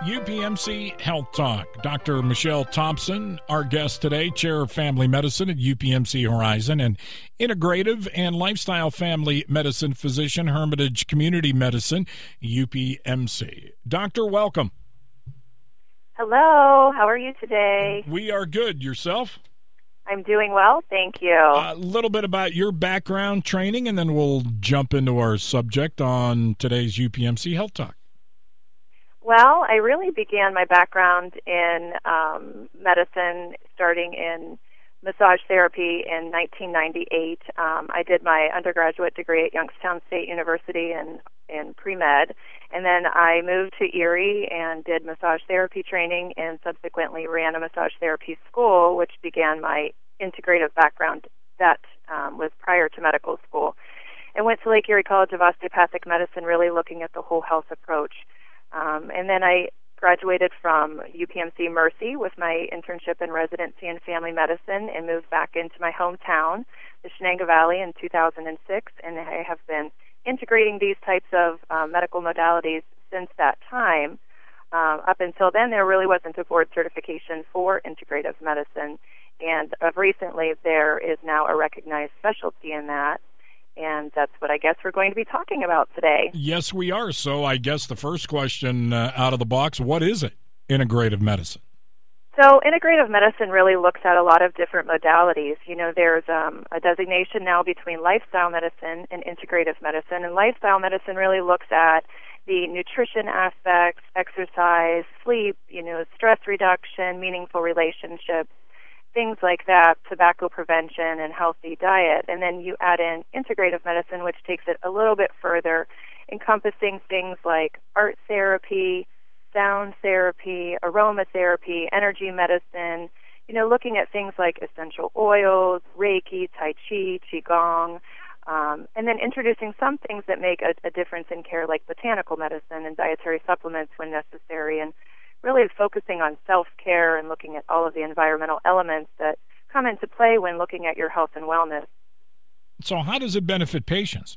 UPMC Health Talk. Dr. Michelle Thompson, our guest today, Chair of Family Medicine at UPMC Horizon and Integrative and Lifestyle Family Medicine Physician, Hermitage Community Medicine, UPMC. Doctor, welcome. Hello. How are you today? We are good. Yourself? I'm doing well, thank you. A little bit about your background training, and then we'll jump into our subject on today's UPMC Health Talk. Well, I really began my background in medicine starting in massage therapy in 1998. I did my undergraduate degree at Youngstown State University in pre-med, and then I moved to Erie and did massage therapy training and subsequently ran a massage therapy school, which began my integrative background that was prior to medical school. I went to Lake Erie College of Osteopathic Medicine, really looking at the whole health approach. And then I graduated from UPMC Mercy with my internship and residency in family medicine and moved back into my hometown, the Shenango Valley, in 2006. And I have been integrating these types of medical modalities since that time. Up until then, there really wasn't a board certification for integrative medicine. And recently, there is now a recognized specialty in that. And that's what I guess we're going to be talking about today. Yes, we are. So I guess the first question out of the box, what is it, integrative medicine? So integrative medicine really looks at a lot of different modalities. You know, there's a designation now between lifestyle medicine and integrative medicine. And lifestyle medicine really looks at the nutrition aspects, exercise, sleep, stress reduction, meaningful relationships, things like that, tobacco prevention and healthy diet. And then you add in integrative medicine, which takes it a little bit further, encompassing things like art therapy, sound therapy, aromatherapy, energy medicine, looking at things like essential oils, Reiki, Tai Chi, Qigong, and then introducing some things that make a difference in care, like botanical medicine and dietary supplements when necessary, and really focusing on self-care and looking at all of the environmental elements that come into play when looking at your health and wellness. So how does it benefit patients?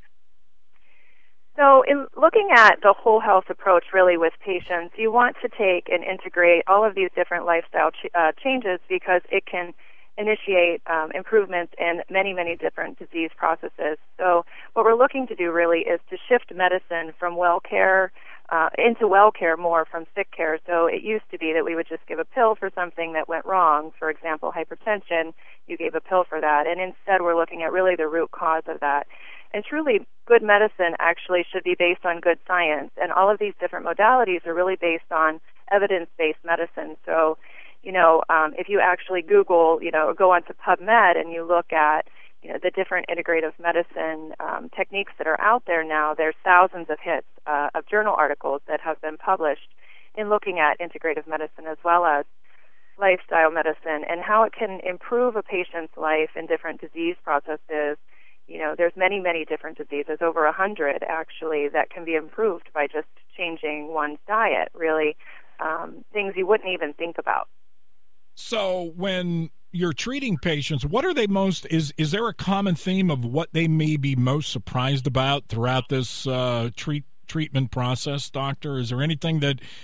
So in looking at the whole health approach really with patients, you want to take and integrate all of these different lifestyle changes because it can initiate improvements in many, many different disease processes. So what we're looking to do really is to shift medicine from well care into well care more from sick care. So it used to be that we would just give a pill for something that went wrong. For example, hypertension, you gave a pill for that. And instead we're looking at really the root cause of that. And truly, good medicine actually should be based on good science. And all of these different modalities are really based on evidence-based medicine. So, if you actually Google, or go onto PubMed and you look at the different integrative medicine techniques that are out there now, there's thousands of hits of journal articles that have been published in looking at integrative medicine as well as lifestyle medicine and how it can improve a patient's life in different disease processes. There's many, many different diseases, over 100 actually, that can be improved by just changing one's diet, really, things you wouldn't even think about. So when you're treating patients, what are they is there a common theme of what they may be most surprised about throughout this treatment process, doctor? Is there anything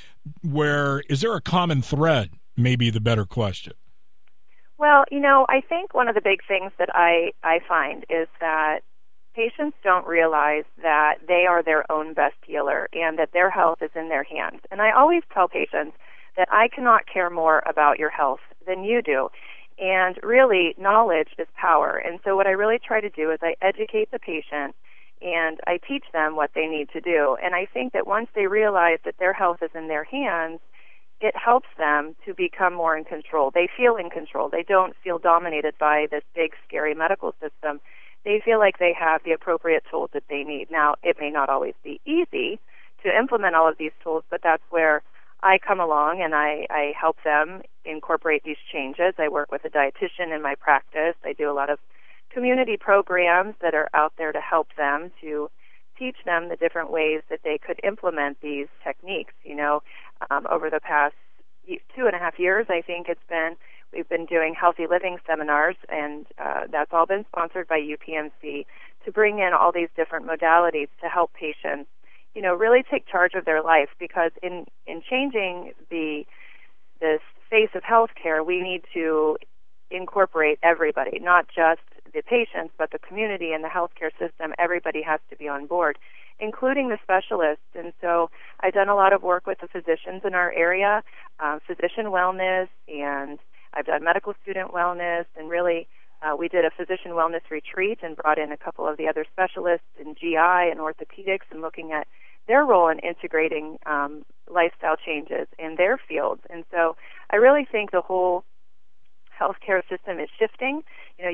is there a common thread, maybe the better question? Well, I think one of the big things that I find is that patients don't realize that they are their own best healer and that their health is in their hands. And I always tell patients that I cannot care more about your health than you do. And really, knowledge is power. And so what I really try to do is I educate the patient and I teach them what they need to do. And I think that once they realize that their health is in their hands, it helps them to become more in control. They feel in control. They don't feel dominated by this big, scary medical system. They feel like they have the appropriate tools that they need. Now, it may not always be easy to implement all of these tools, but that's where I come along and I help them incorporate these changes. I work with a dietitian in my practice. I do a lot of community programs that are out there to help them, to teach them the different ways that they could implement these techniques. Over the past 2.5 years, I think we've been doing healthy living seminars, and that's all been sponsored by UPMC to bring in all these different modalities to help patients really take charge of their life, because in changing this face of healthcare, we need to incorporate everybody, not just the patients, but the community and the healthcare system. Everybody has to be on board, including the specialists. And so I've done a lot of work with the physicians in our area, physician wellness, and I've done medical student wellness, and really we did a physician wellness retreat and brought in a couple of the other specialists in GI and orthopedics and looking at their role in integrating lifestyle changes in their fields. And so I really think the whole healthcare system is shifting.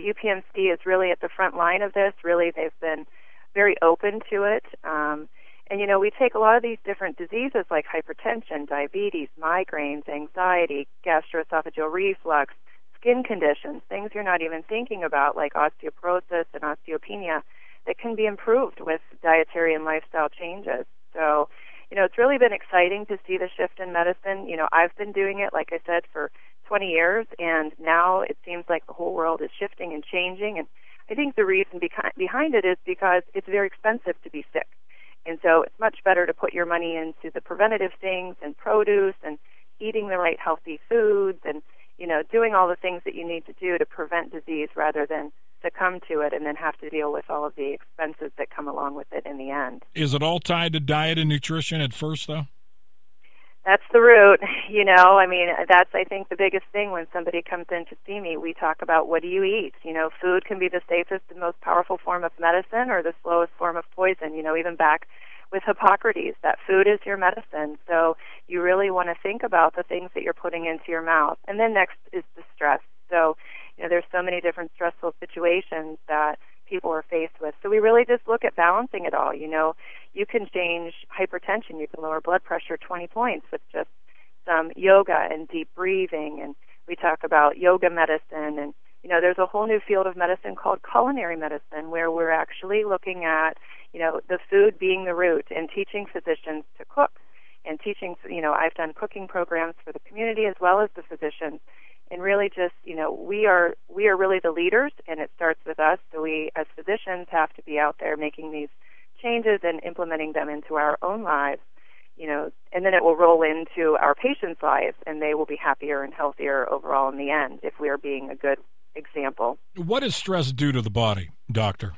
UPMC is really at the front line of this. Really, they've been very open to it. And we take a lot of these different diseases like hypertension, diabetes, migraines, anxiety, gastroesophageal reflux, skin conditions, things you're not even thinking about like osteoporosis and osteopenia that can be improved with dietary and lifestyle changes. So, it's really been exciting to see the shift in medicine. I've been doing it, like I said, for 20 years, and now it seems like the whole world is shifting and changing. And I think the reason behind it is because it's very expensive to be sick. And so it's much better to put your money into the preventative things and produce and eating the right healthy foods and, doing all the things that you need to do to prevent disease rather than succumb to it and then have to deal with all of the expenses that come along with it in the end. Is it all tied to diet and nutrition at first, though? That's the root, that's, I think, the biggest thing when somebody comes in to see me. We talk about, what do you eat? Food can be the safest and most powerful form of medicine or the slowest form of poison. Even back with Hippocrates, that food is your medicine. So you really want to think about the things that you're putting into your mouth. And then next is the stress. So, there's so many different stressful situations that people are faced with. So we really just look at balancing it all. You can change hypertension. You can lower blood pressure 20 points with just some yoga and deep breathing. And we talk about yoga medicine. And, there's a whole new field of medicine called culinary medicine where we're actually looking at, the food being the root and teaching physicians to cook and teaching, I've done cooking programs for the community as well as the physicians. And really just, we are really the leaders, and it starts with us. So we, as physicians, have to be out there making these changes and implementing them into our own lives, and then it will roll into our patients' lives, and they will be happier and healthier overall in the end if we are being a good example. What does stress do to the body, doctor?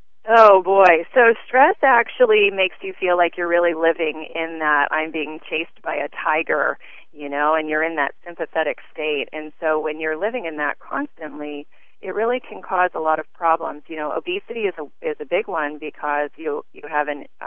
Oh, boy. So stress actually makes you feel like you're really living in that I'm being chased by a tiger, and you're in that sympathetic state. And so when you're living in that constantly, it really can cause a lot of problems. Obesity is a big one because you have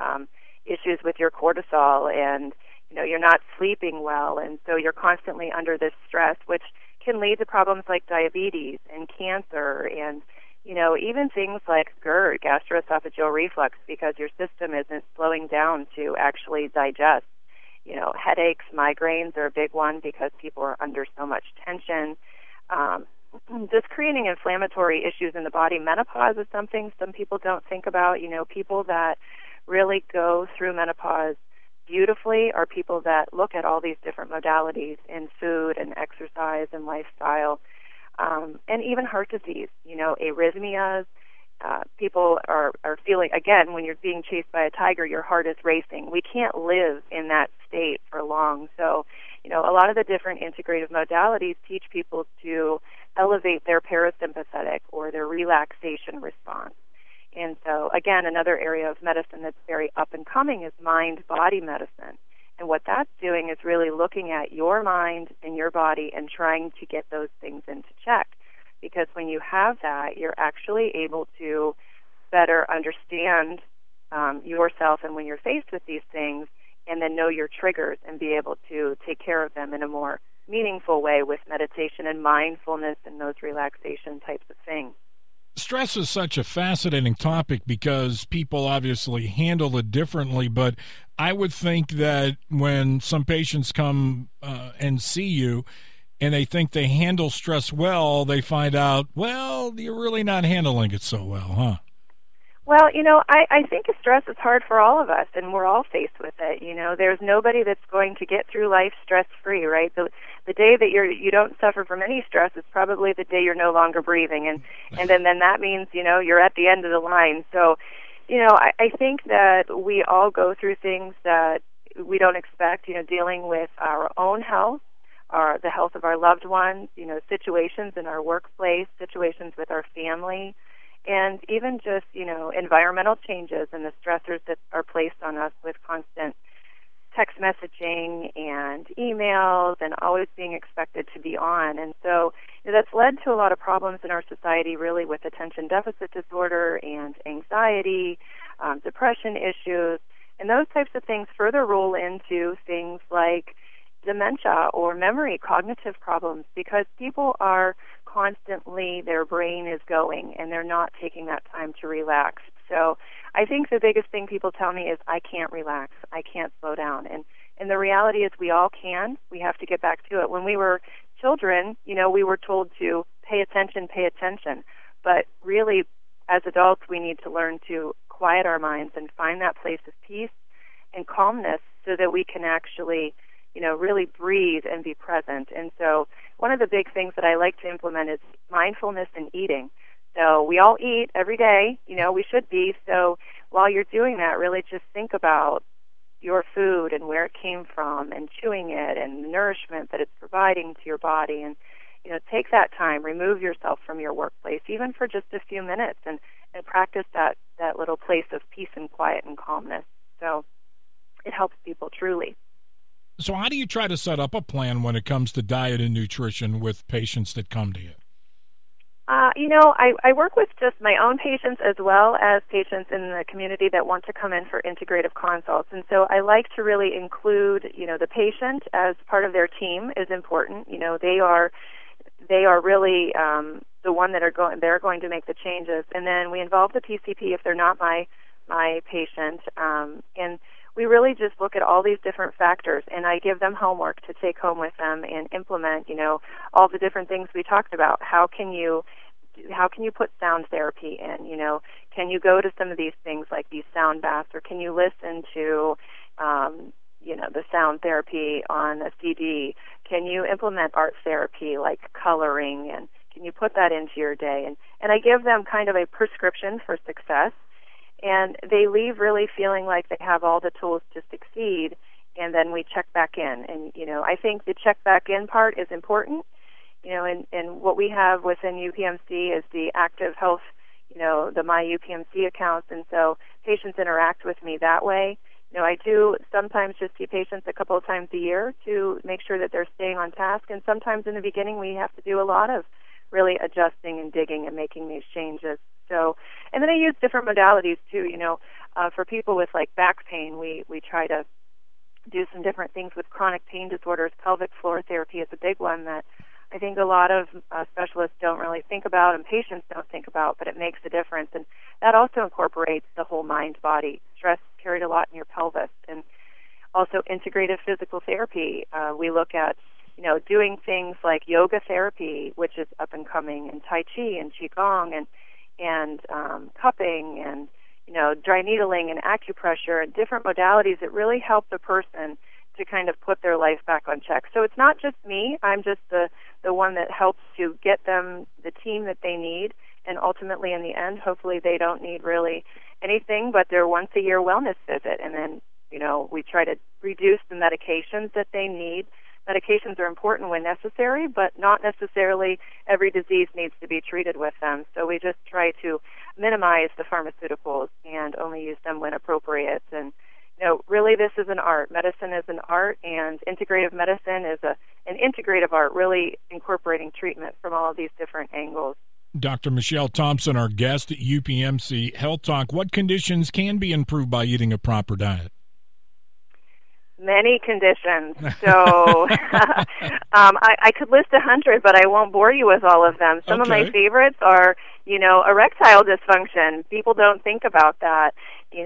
issues with your cortisol, and, you're not sleeping well. And so you're constantly under this stress, which can lead to problems like diabetes and cancer and, even things like GERD, gastroesophageal reflux, because your system isn't slowing down to actually digest. Headaches, migraines are a big one because people are under so much tension. Just creating inflammatory issues in the body. Menopause is something some people don't think about. People that really go through menopause beautifully are people that look at all these different modalities in food and exercise and lifestyle. And even heart disease, arrhythmias. People are feeling, again, when you're being chased by a tiger, your heart is racing. We can't live in that state for long. So, a lot of the different integrative modalities teach people to elevate their parasympathetic or their relaxation response. And so, again, another area of medicine that's very up and coming is mind-body medicine. And what that's doing is really looking at your mind and your body and trying to get those things into check. Because when you have that, you're actually able to better understand yourself and when you're faced with these things, and then know your triggers and be able to take care of them in a more meaningful way with meditation and mindfulness and those relaxation types of things. Stress is such a fascinating topic because people obviously handle it differently, but I would think that when some patients come and see you and they think they handle stress well, they find out, well, you're really not handling it so well, huh? Well, I think stress is hard for all of us, and we're all faced with it. There's nobody that's going to get through life stress-free, right? The day that you don't suffer from any stress is probably the day you're no longer breathing, and then that means, you're at the end of the line. So, I think that we all go through things that we don't expect, dealing with our own health, the health of our loved ones, situations in our workplace, situations with our family, and even just, environmental changes and the stressors that are placed on us with constant text messaging and emails and always being expected to be on. And so that's led to a lot of problems in our society, really, with attention deficit disorder and anxiety, depression issues, and those types of things further roll into things like dementia or memory, cognitive problems, because people are constantly, their brain is going and they're not taking that time to relax. So I think the biggest thing people tell me is, I can't relax, I can't slow down. And the reality is we all can. We have to get back to it. When we were children, we were told to pay attention. But really, as adults, we need to learn to quiet our minds and find that place of peace and calmness so that we can actually, really breathe and be present. And so one of the big things that I like to implement is mindfulness in eating. So we all eat every day, we should be. So while you're doing that, really just think about your food and where it came from and chewing it and the nourishment that it's providing to your body. And, take that time, remove yourself from your workplace, even for just a few minutes, and practice that little place of peace and quiet and calmness. So it helps people truly. So how do you try to set up a plan when it comes to diet and nutrition with patients that come to you? I work with just my own patients as well as patients in the community that want to come in for integrative consults. And so I like to really include, the patient as part of their team is important. They are really the one that they're going to make the changes. And then we involve the PCP if they're not my patient. And we really just look at all these different factors, and I give them homework to take home with them and implement, all the different things we talked about. How can you put sound therapy in? Can you go to some of these things like these sound baths, or can you listen to, the sound therapy on a CD? Can you implement art therapy like coloring, and can you put that into your day? And I give them kind of a prescription for success. And they leave really feeling like they have all the tools to succeed, and then we check back in. And, I think the check back in part is important, and what we have within UPMC is the active health, the My UPMC accounts, and so patients interact with me that way. I do sometimes just see patients a couple of times a year to make sure that they're staying on task, and sometimes in the beginning we have to do a lot of really adjusting and digging and making these changes. So, and then I use different modalities too. For people with like back pain, we try to do some different things with chronic pain disorders. Pelvic floor therapy is a big one that I think a lot of specialists don't really think about and patients don't think about, but it makes a difference. And that also incorporates the whole mind-body. Stress is carried a lot in your pelvis. And also integrative physical therapy. We look at doing things like yoga therapy, which is up and coming, and Tai Chi and Qigong and cupping and, dry needling and acupressure and different modalities that really help the person to kind of put their life back on check. So it's not just me. I'm just the one that helps to get them the team that they need. And ultimately, in the end, hopefully they don't need really anything but their once-a-year wellness visit. And then, we try to reduce the medications that they need. Medications are important when necessary, but not necessarily every disease needs to be treated with them. So we just try to minimize the pharmaceuticals and only use them when appropriate. And, really this is an art. Medicine is an art, and integrative medicine is an integrative art, really incorporating treatment from all of these different angles. Dr. Michelle Thompson, our guest at UPMC Health Talk. What conditions can be improved by eating a proper diet? Many conditions. So I could list 100, but I won't bore you with all of them. Some of my favorites are, erectile dysfunction. People don't think about that.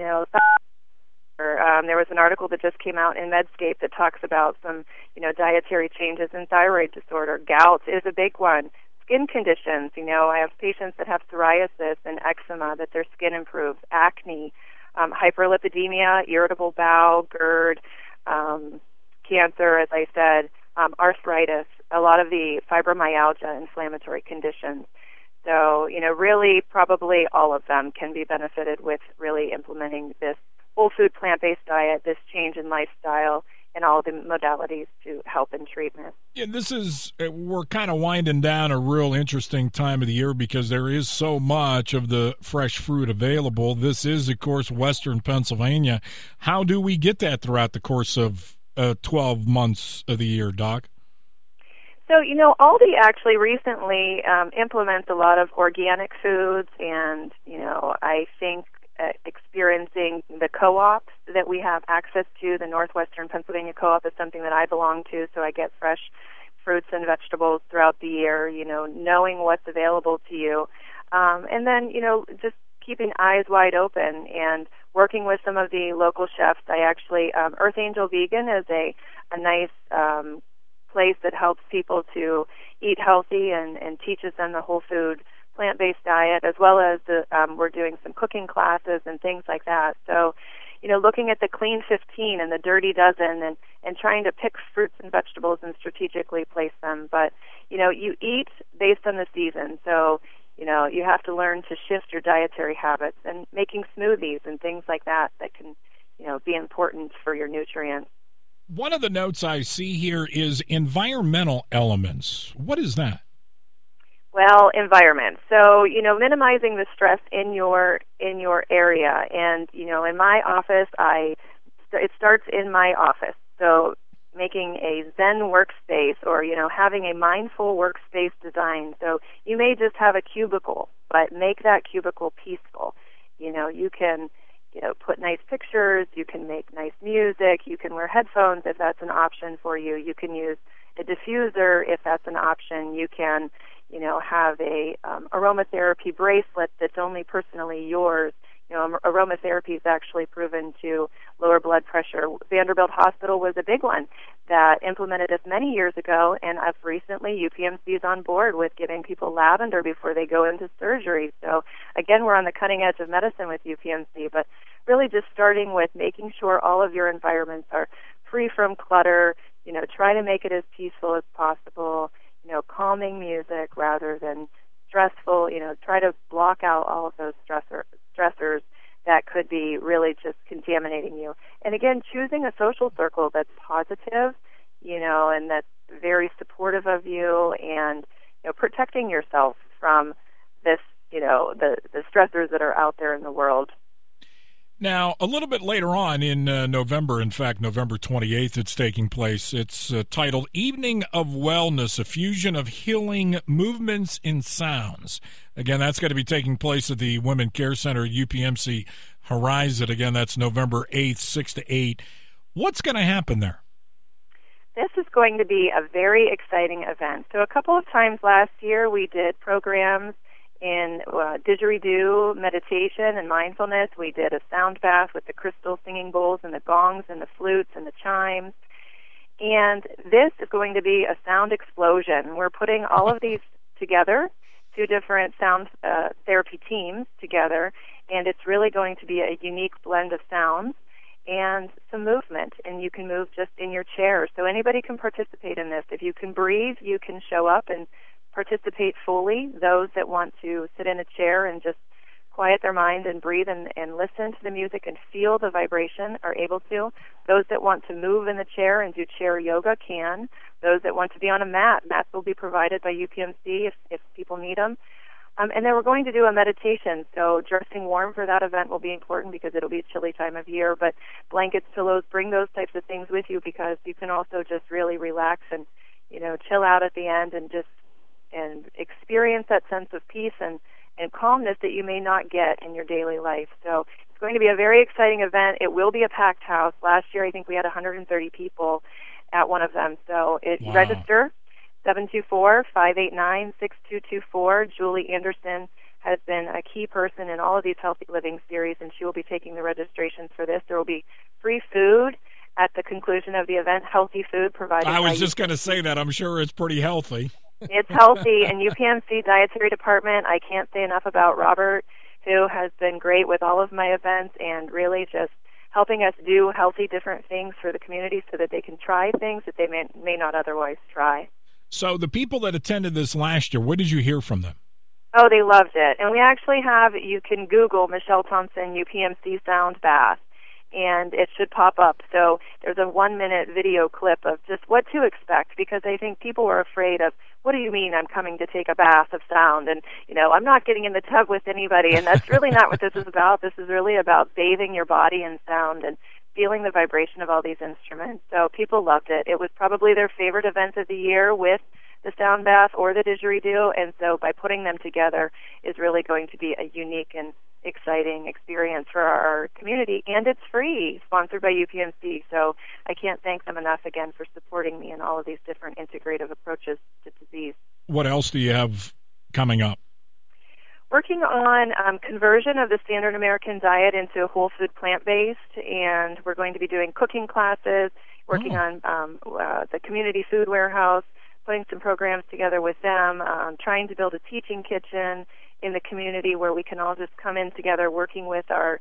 There was an article that just came out in Medscape that talks about some, dietary changes in thyroid disorder. Gout is a big one. Skin conditions. I have patients that have psoriasis and eczema, that their skin improves. Acne, hyperlipidemia, irritable bowel, GERD, cancer, as I said, arthritis, a lot of the fibromyalgia, inflammatory conditions. So, really probably all of them can be benefited with really implementing this whole food plant-based diet, this change in lifestyle, and all the modalities to help in treatment. Yeah, we're kind of winding down a real interesting time of the year because there is so much of the fresh fruit available. This is, of course, Western Pennsylvania. How do we get that throughout the course of 12 months of the year, Doc? So, Aldi actually recently implements a lot of organic foods, and, I think experiencing the co-ops that we have access to, the Northwestern Pennsylvania Co-op is something that I belong to, so I get fresh fruits and vegetables throughout the year, knowing what's available to you. And then, just keeping eyes wide open and working with some of the local chefs. I actually, Earth Angel Vegan is a nice place that helps people to eat healthy and teaches them the whole food plant-based diet, as well as we're doing some cooking classes and things like that. So, looking at the Clean 15 and the Dirty Dozen and trying to pick fruits and vegetables and strategically place them. But, you eat based on the season. So, you have to learn to shift your dietary habits and making smoothies and things like that can, be important for your nutrients. One of the notes I see here is environmental elements. What is that? Well, environment. So, minimizing the stress in your area. And, in my office, it starts in my office. So making a Zen workspace or, having a mindful workspace design. So you may just have a cubicle, but make that cubicle peaceful. You can, put nice pictures, you can make nice music, you can wear headphones if that's an option for you. You can use a diffuser if that's an option. You can, have a aromatherapy bracelet that's only personally yours. Aromatherapy is actually proven to lower blood pressure. Vanderbilt Hospital was a big one that implemented this many years ago, and as recently UPMC is on board with giving people lavender before they go into surgery. So again, we're on the cutting edge of medicine with UPMC, but really just starting with making sure all of your environments are free from clutter, try to make it as peaceful as possible, calming music rather than stressful, try to block out all of those stressors that could be really just contaminating you. And again, choosing a social circle that's positive, and that's very supportive of you, and protecting yourself from this, the stressors that are out there in the world. Now, a little bit later on in November, in fact, November 28th, it's taking place. It's titled Evening of Wellness, a fusion of healing movements and sounds. Again, that's going to be taking place at the Women Care Center at UPMC Horizon. Again, that's November 8th, 6 to 8. What's going to happen there? This is going to be a very exciting event. So a couple of times last year we did programs in didgeridoo, meditation, and mindfulness. We did a sound bath with the crystal singing bowls and the gongs and the flutes and the chimes. And this is going to be a sound explosion. We're putting all of these together, two different sound therapy teams together, and it's really going to be a unique blend of sounds and some movement, and you can move just in your chair. So anybody can participate in this. If you can breathe, you can show up and participate fully. Those that want to sit in a chair and just quiet their mind and breathe and listen to the music and feel the vibration are able to. Those that want to move in the chair and do chair yoga can. Those that want to be on a mat, mats will be provided by UPMC if people need them. And then we're going to do a meditation, so dressing warm for that event will be important because it'll be a chilly time of year, but blankets, pillows, bring those types of things with you because you can also just really relax and, chill out at the end and experience that sense of peace and calmness that you may not get in your daily life. So it's going to be a very exciting event. It will be a packed house. Last year, I think we had 130 people at one of them. So Wow. Register 724-589-6224. Julie Anderson has been a key person in all of these Healthy Living series, and she will be taking the registrations for this. There will be free food at the conclusion of the event, healthy food provided. I was just going to say that. I'm sure it's pretty healthy. It's healthy, and UPMC Dietary Department, I can't say enough about Robert, who has been great with all of my events and really just helping us do healthy different things for the community so that they can try things that they may not otherwise try. So the people that attended this last year, what did you hear from them? Oh, they loved it. And we actually have, you can Google Michelle Thompson UPMC Sound Bath, and it should pop up. So there's a 1-minute video clip of just what to expect, because I think people were afraid of, what do you mean I'm coming to take a bath of sound? And, I'm not getting in the tub with anybody. And that's really not what this is about. This is really about bathing your body in sound and feeling the vibration of all these instruments. So people loved it. It was probably their favorite event of the year, with the sound bath or the didgeridoo, and so by putting them together is really going to be a unique and exciting experience for our community, and it's free, sponsored by UPMC, so I can't thank them enough again for supporting me in all of these different integrative approaches to disease. What else do you have coming up? Working on conversion of the standard American diet into a whole food plant-based, and we're going to be doing cooking classes, working on the community food warehouse, putting some programs together with them, trying to build a teaching kitchen in the community where we can all just come in together, working with our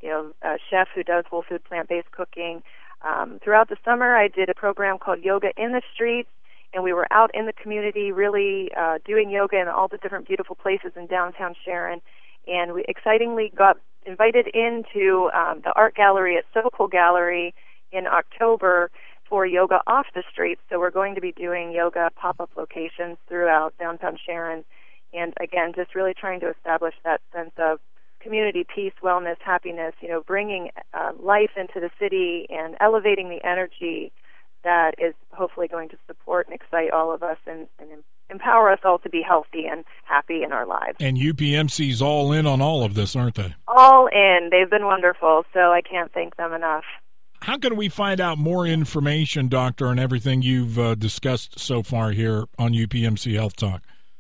chef who does whole food plant-based cooking. Throughout the summer, I did a program called Yoga in the Streets, and we were out in the community really doing yoga in all the different beautiful places in downtown Sharon. And we excitingly got invited into the art gallery at Sokol Gallery in October for yoga off the streets. So we're going to be doing yoga pop-up locations throughout downtown Sharon. And again, just really trying to establish that sense of community peace, wellness, happiness, bringing life into the city and elevating the energy that is hopefully going to support and excite all of us and empower us all to be healthy and happy in our lives. And UPMC's all in on all of this, aren't they? All in. They've been wonderful, so I can't thank them enough. How can we find out more information, Doctor, on everything you've discussed so far here on UPMC Health Talk?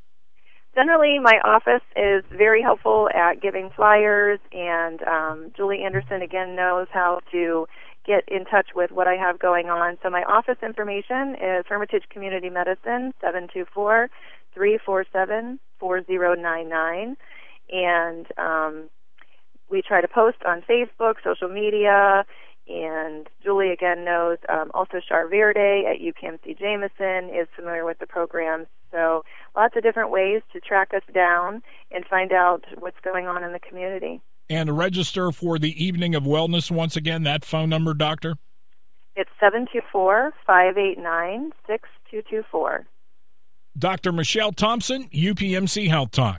Generally, my office is very helpful at giving flyers, and Julie Anderson, again, knows how to get in touch with what I have going on. So my office information is Hermitage Community Medicine, 724-347-4099. And we try to post on Facebook, social media, and Julie, again, knows also Char Verde at UPMC Jameson is familiar with the programs. So lots of different ways to track us down and find out what's going on in the community. And to register for the Evening of Wellness, once again, that phone number, Doctor? It's 724-589-6224. Dr. Michelle Thompson, UPMC Health Talk.